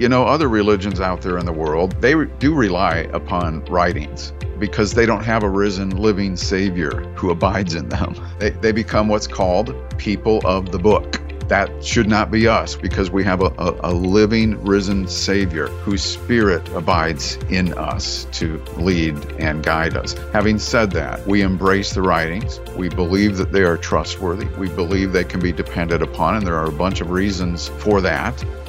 Other religions out there in the world, they do rely upon writings because they don't have a risen, living Savior who abides in them. They become what's called people of the book. That should not be us, because we have a living, risen Savior whose Spirit abides in us to lead and guide us. Having said that, we embrace the writings. We believe that they are trustworthy. We believe they can be depended upon, and there are a bunch of reasons for that.